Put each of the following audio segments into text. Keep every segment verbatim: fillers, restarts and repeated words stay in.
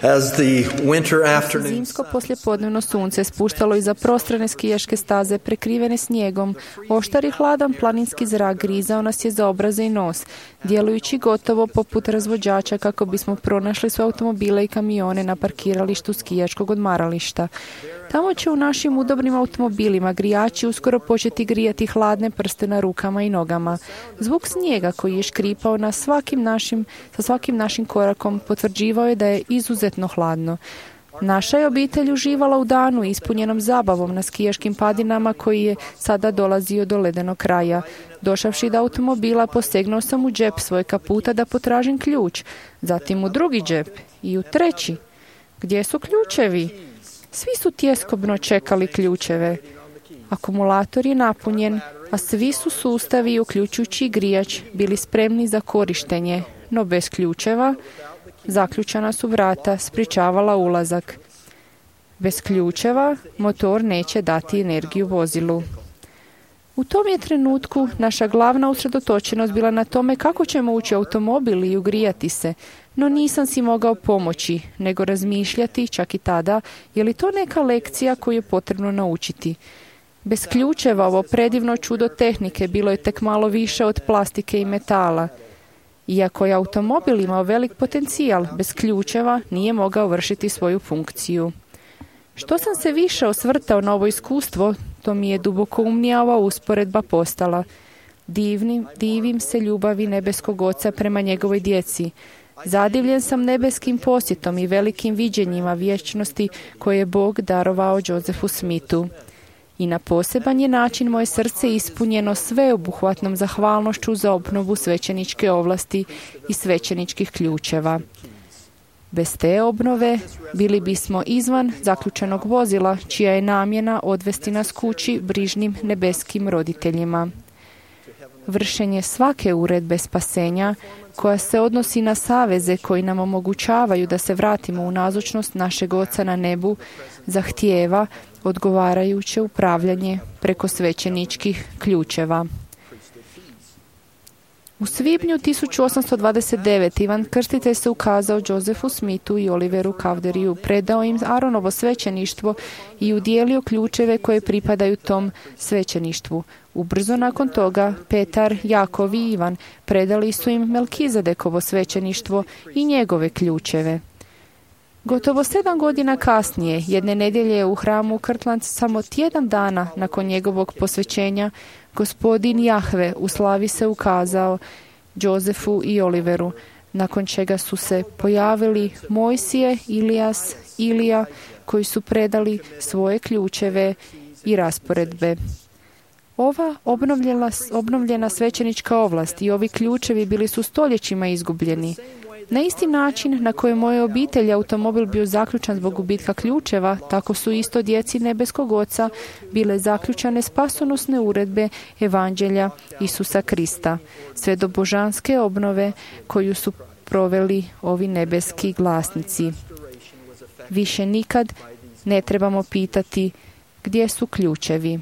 As the winter afternoon Zimsko poslijepodnevno sunce spuštalo iza prostrane skijaške staze prekrivene snijegom. Oštar i hladan planinski zrak grizao nas je za obraze i nos, djelujući gotovo poput razvođača kako bismo pronašli svoje automobile i kamione na parkiralištu skijaškog odmarališta. Tamo će u našim udobnim automobilima grijači uskoro početi grijati hladne prste na rukama i nogama. Zvuk snijega koji je škripao na svakim našim, sa svakim našim korakom potvrđivao je da je izuzetno hladno. Naša je obitelj uživala u danu ispunjenom zabavom na skijaškim padinama koji je sada dolazio do ledenog kraja. Došavši do automobila, posegnuo sam u džep svoj kaputa da potražim ključ, zatim u drugi džep i u treći. Gdje su ključevi? Svi su tjeskobno čekali ključeve. Akumulator je napunjen, a svi su sustavi, uključujući grijač, bili spremni za korištenje, no bez ključeva zaključana su vrata, sprječavala ulazak. Bez ključeva motor neće dati energiju vozilu. U tom je trenutku naša glavna usredotočenost bila na tome kako ćemo ući u automobil i ugrijati se, no nisam si mogao pomoći, nego razmišljati, čak i tada, je li to neka lekcija koju je potrebno naučiti. Bez ključeva ovo predivno čudo tehnike bilo je tek malo više od plastike i metala. Iako je automobil imao velik potencijal, bez ključeva nije mogao vršiti svoju funkciju. Što sam se više osvrtao na ovo iskustvo, to mi je dubokoumnija ova usporedba postala. Divnim, divim se ljubavi nebeskog Oca prema njegovoj djeci. Zadivljen sam nebeskim posjetom i velikim viđenjima vječnosti koje je Bog darovao Josefu Smithu. I na poseban je način moje srce ispunjeno sveobuhvatnom zahvalnošću za obnovu svećeničke ovlasti i svećeničkih ključeva. Bez te obnove bili bismo izvan zaključenog vozila, čija je namjena odvesti nas kući brižnim nebeskim roditeljima. Vršenje svake uredbe spasenja, koja se odnosi na saveze koji nam omogućavaju da se vratimo u nazočnost našeg Oca na nebu, zahtijeva odgovarajuće upravljanje preko svećeničkih ključeva. U svibnju tisuću osamsto dvadeset devete. Ivan Krstitelj se ukazao Josefu Smithu i Oliveru Cowderiju, predao im Aronovo svećeništvo i udjelio ključeve koje pripadaju tom svećeništvu. Ubrzo nakon toga Petar, Jakov i Ivan predali su im Melkizedekovo svećeništvo i njegove ključeve. Gotovo sedam godina kasnije, jedne nedjelje u hramu Kirtland, samo tjedan dana nakon njegovog posvećenja, gospodin Jahve u slavi se ukazao Josefu i Oliveru, nakon čega su se pojavili Mojsije, Ilijas, Ilija, koji su predali svoje ključeve i rasporedbe. Ova obnovljena, obnovljena svećenička ovlast i ovi ključevi bili su stoljećima izgubljeni. Na isti način na koji moje obitelji automobil bio zaključan zbog gubitka ključeva, tako su isto djeci nebeskog Oca bile zaključane spasonosne uredbe Evanđelja Isusa Krista, sve do božanske obnove koju su proveli ovi nebeski glasnici. Više nikad ne trebamo pitati gdje su ključevi.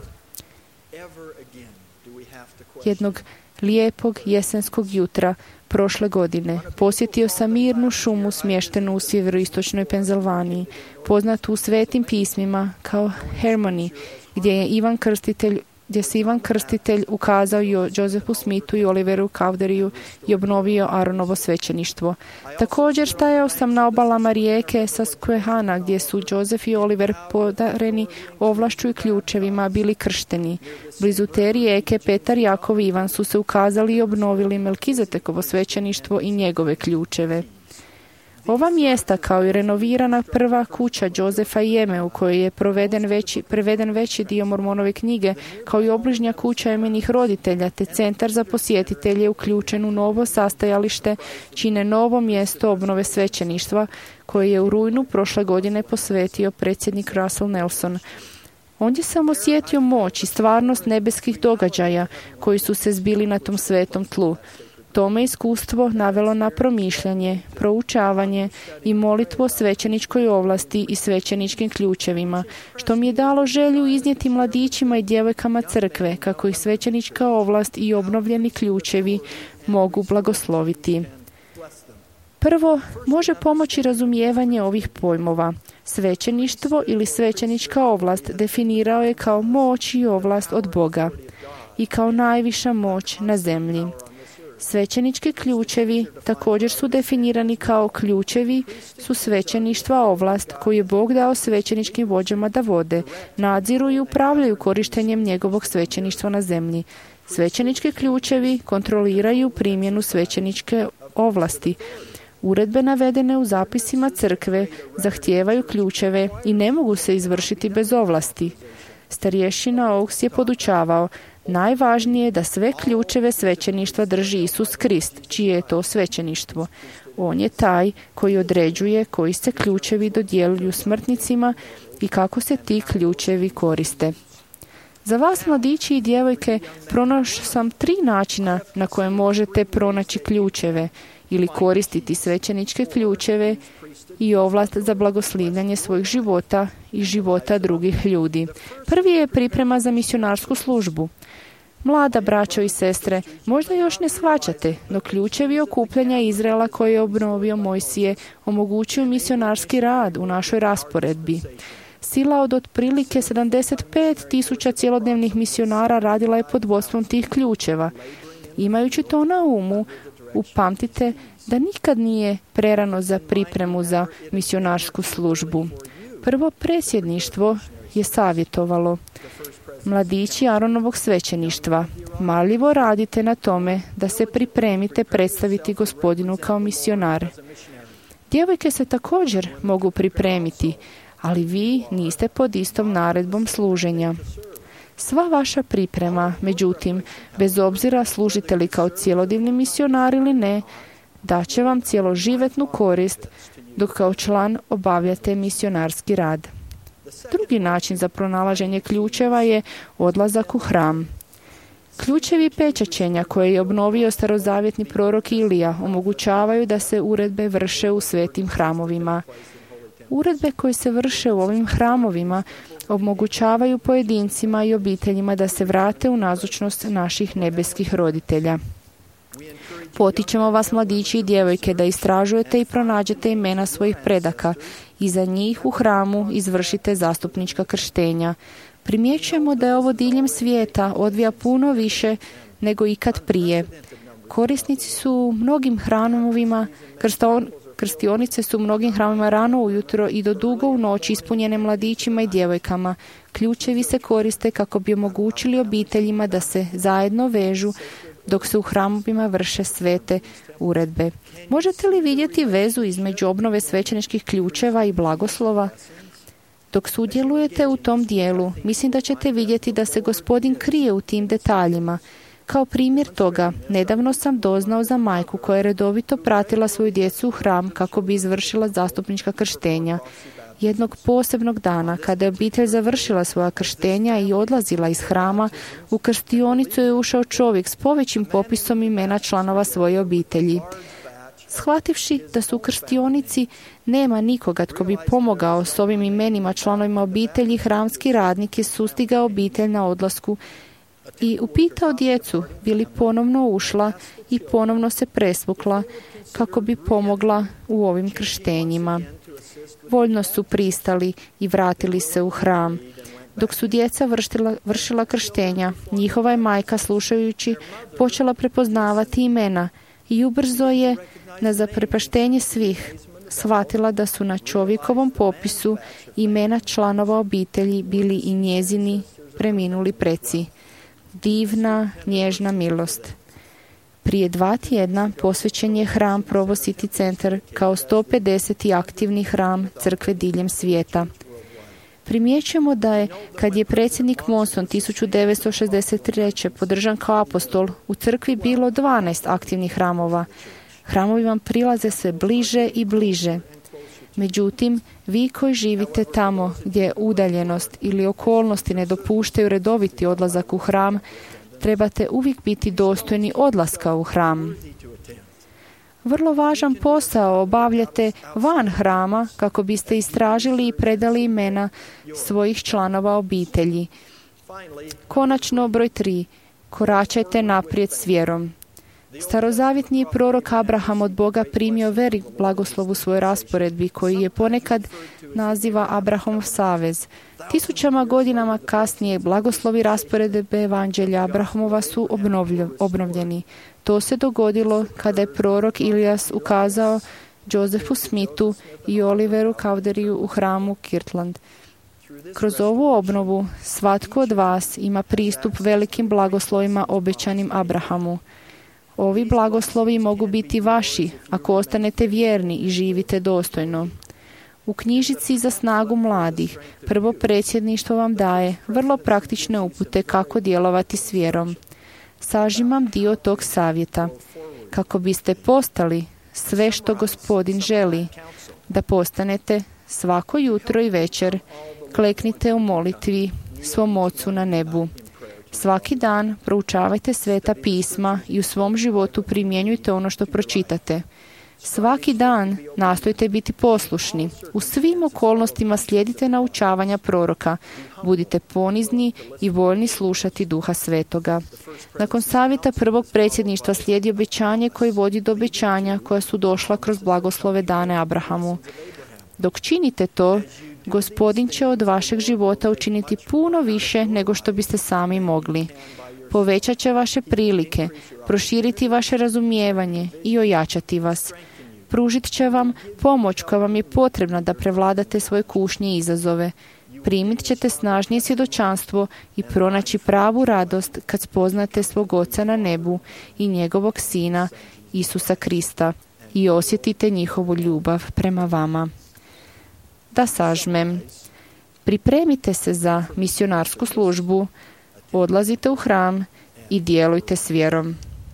Jednog lijepog jesenskog jutra prošle godine posjetio sam mirnu šumu smještenu u sjeveroistočnoj Pensilvaniji, poznatu u svetim pismima kao Harmony, gdje je Ivan Krstitelj gdje se Ivan Krstitelj ukazao Josefu Smithu i Oliveru Cowderiju i obnovio Aronovo svećeništvo. Također stajao sam na obalama rijeke Susquehanna, gdje su Joseph i Oliver podareni ovlašću i ključevima bili kršteni. Blizu te rijeke Petar, Jakov i Ivan su se ukazali i obnovili Melkizedekovo svećeništvo i njegove ključeve. Ova mjesta, kao i renovirana prva kuća Josefa i Eme, u kojoj je proveden veći, preveden veći dio Mormonove knjige, kao i obližnja kuća Eminih roditelja, te centar za posjetitelje uključen u novo sastajalište, čine novo mjesto obnove svećeništva, koje je u rujnu prošle godine posvetio predsjednik Russell Nelson. Ondje sam osjetio moć i stvarnost nebeskih događaja koji su se zbili na tom svetom tlu. To me iskustvo navelo na promišljanje, proučavanje i molitvu o svećeničkoj ovlasti i svećeničkim ključevima, što mi je dalo želju iznijeti mladićima i djevojkama crkve kako ih svećenička ovlast i obnovljeni ključevi mogu blagosloviti. Prvo, može pomoći razumijevanje ovih pojmova. Svećeništvo ili svećenička ovlast definirao je kao moć i ovlast od Boga i kao najviša moć na zemlji. Svećenički ključevi također su definirani kao ključevi su svećeništva ovlast koju je Bog dao svećeničkim vođama da vode, nadziru i upravljaju korištenjem njegovog svećeništva na zemlji. Svećenički ključevi kontroliraju primjenu svećeničke ovlasti. Uredbe navedene u zapisima crkve zahtijevaju ključeve i ne mogu se izvršiti bez ovlasti. Starješina Oaks je podučavao, najvažnije je da sve ključeve svećeništva drži Isus Krist, čije je to svećeništvo. On je taj koji određuje koji se ključevi dodjeljuju smrtnicima i kako se ti ključevi koriste. Za vas, mladići i djevojke, pronašao sam tri načina na koje možete pronaći ključeve ili koristiti svećeničke ključeve i ovlast za blagoslivljanje svojih života i života drugih ljudi. Prvi je priprema za misionarsku službu. Mlada braćo i sestre, možda još ne shvaćate, no ključevi okupljanja Izraela koje je obnovio Mojsije omogućuju misionarski rad u našoj rasporedbi. Sila od otprilike sedamdeset pet tisuća cjelodnevnih misionara radila je pod vodstvom tih ključeva. Imajući to na umu, upamtite da nikad nije prerano za pripremu za misionarsku službu. Prvo predsjedništvo je savjetovalo: mladići Aronovog svećeništva, marljivo radite na tome da se pripremite predstaviti Gospodinu kao misionar. Djevojke se također mogu pripremiti, ali vi niste pod istom naredbom služenja. Sva vaša priprema, međutim, bez obzira služite li kao cjelodnevni misionar ili ne, daće vam cjeloživotnu korist dok kao član obavljate misionarski rad. Drugi način za pronalaženje ključeva je odlazak u hram. Ključevi pečaćenja koje je obnovio starozavjetni prorok Ilija omogućavaju da se uredbe vrše u svetim hramovima. Uredbe koje se vrše u ovim hramovima omogućavaju pojedincima i obiteljima da se vrate u nazočnost naših nebeskih roditelja. Potičemo vas, mladići i djevojke, da istražujete i pronađete imena svojih predaka i za njih u hramu izvršite zastupnička krštenja. Primjećujemo da je ovo diljem svijeta odvija puno više nego ikad prije. Korisnici su u mnogim hramovima, krstionice su u mnogim hramovima rano ujutro i do dugo u noć ispunjene mladićima i djevojkama. Ključevi se koriste kako bi omogućili obiteljima da se zajedno vežu dok se u hramovima vrše svete uredbe. Možete li vidjeti vezu između obnove svećeničkih ključeva i blagoslova? Dok sudjelujete u tom dijelu, mislim da ćete vidjeti da se Gospodin krije u tim detaljima. Kao primjer toga, nedavno sam doznao za majku koja je redovito pratila svoju djecu u hram kako bi izvršila zastupnička krštenja. Jednog posebnog dana, kada je obitelj završila svoja krštenja i odlazila iz hrama, u krstionicu je ušao čovjek s povećim popisom imena članova svoje obitelji. Shvativši da su u krstionici nema nikoga tko bi pomogao s ovim imenima članovima obitelji, hramski radnik je sustigao obitelj na odlasku i upitao djecu bi li ponovno ušla i ponovno se presvukla kako bi pomogla u ovim krštenjima. Voljno su pristali i vratili se u hram. Dok su djeca vršila, vršila krštenja, njihova je majka, slušajući, počela prepoznavati imena i ubrzo je, na zaprepaštenje svih, shvatila da su na čovjekovom popisu imena članova obitelji bili i njezini preminuli preci. Divna, nježna milost. Prije dva tjedna posvećen je hram Provo City Center kao sto pedeseti aktivni hram crkve diljem svijeta. Primjećujemo da je, kad je predsjednik Monson tisuću devetsto šezdeset treće podržan kao apostol, u crkvi bilo dvanaest aktivnih hramova. Hramovi vam prilaze sve bliže i bliže. Međutim, vi koji živite tamo gdje udaljenost ili okolnosti ne dopuštaju redoviti odlazak u hram, trebate uvijek biti dostojni odlaska u hram. Vrlo važan posao obavljate van hrama kako biste istražili i predali imena svojih članova obitelji. Konačno, broj tri. Koračajte naprijed s vjerom. Starozavjetni je prorok Abraham od Boga primio velik blagoslov u svojoj rasporedbi, koji je ponekad naziva Abrahamov savez. Tisućama godinama kasnije blagoslovi rasporedbe evanđelja Abrahamova su obnovljeni. To se dogodilo kada je prorok Ilijas ukazao Josephu Smithu i Oliveru Cowderiju u hramu Kirtland. Kroz ovu obnovu svatko od vas ima pristup velikim blagoslovima obećanim Abrahamu. Ovi blagoslovi mogu biti vaši ako ostanete vjerni i živite dostojno. U knjižici za snagu mladih prvo predsjedništvo vam daje vrlo praktične upute kako djelovati s vjerom. Sažimam dio tog savjeta. Kako biste postali sve što Gospodin želi da postanete svako jutro i večer, kleknite u molitvi svom Ocu na nebu. Svaki dan proučavajte sveta pisma i u svom životu primjenjujte ono što pročitate. Svaki dan nastojte biti poslušni. U svim okolnostima slijedite naučavanja proroka. Budite ponizni i voljni slušati Duha Svetoga. Nakon savjeta prvog predsjedništva slijedi obećanje koje vodi do obećanja koja su došla kroz blagoslove dane Abrahamu. Dok činite to, Gospodin će od vašeg života učiniti puno više nego što biste sami mogli. Povećat će vaše prilike, proširiti vaše razumijevanje i ojačati vas. Pružit će vam pomoć koja vam je potrebna da prevladate svoje kušnje i izazove. Primit ćete snažnije svjedočanstvo i pronaći pravu radost kad spoznate svog Oca na nebu i njegovog Sina, Isusa Krista, i osjetite njihovu ljubav prema vama. Da sažmem. Pripremite se za misionarsku službu, odlazite u hram i djelujte s vjerom.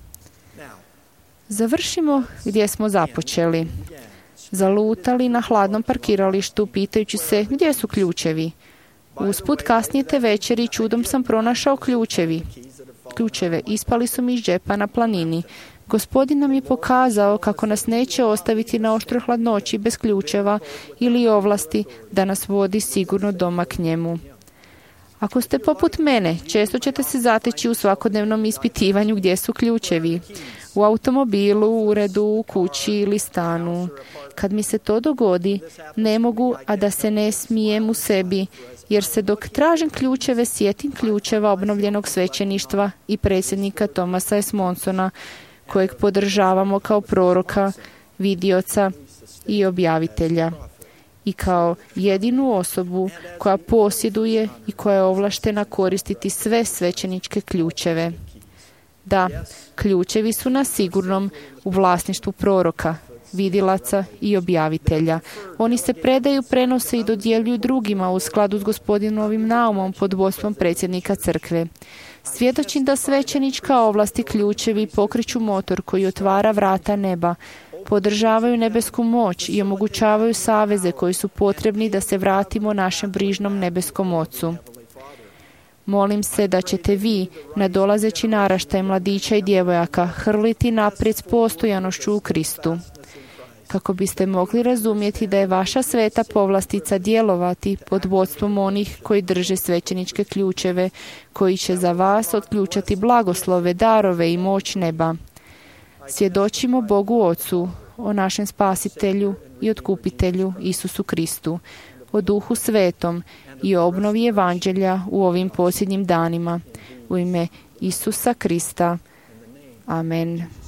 Završimo gdje smo započeli. Zalutali na hladnom parkiralištu pitajući se gdje su ključevi. Usput kasnije te večeri čudom sam pronašao ključevi. Ključeve ispali su mi iz džepa na planini. Gospodin nam je pokazao kako nas neće ostaviti na oštroj hladnoći bez ključeva ili ovlasti da nas vodi sigurno doma k njemu. Ako ste poput mene, često ćete se zateći u svakodnevnom ispitivanju gdje su ključevi. U automobilu, u uredu, u kući ili stanu. Kad mi se to dogodi, ne mogu, a da se ne smijem u sebi, jer se dok tražim ključeve sjetim ključeva obnovljenog svećeništva i predsjednika Thomasa S. Monsona, kojeg podržavamo kao proroka, vidioca i objavitelja. I kao jedinu osobu koja posjeduje i koja je ovlaštena koristiti sve svećeničke ključeve. Da, ključevi su na sigurnom u vlasništvu proroka, vidilaca i objavitelja. Oni se predaju, prenose i dodjeljuju drugima u skladu s Gospodinovim naumom pod vodstvom predsjednika crkve. Svjedočim da svećenička ovlasti ključevi pokreću motor koji otvara vrata neba, podržavaju nebesku moć i omogućavaju saveze koji su potrebni da se vratimo našem brižnom nebeskom Ocu. Molim se da ćete vi, nadolazeći naraštaj mladića i djevojaka, hrliti naprijed s postojanošću u Kristu. Kako biste mogli razumjeti da je vaša sveta povlastica djelovati pod vodstvom onih koji drže svećeničke ključeve, koji će za vas otključati blagoslove, darove i moć neba. Svjedočimo Bogu Ocu, o našem Spasitelju i Otkupitelju Isusu Kristu, o Duhu Svetom i o obnovi Evanđelja u ovim posljednjim danima. U ime Isusa Krista. Amen.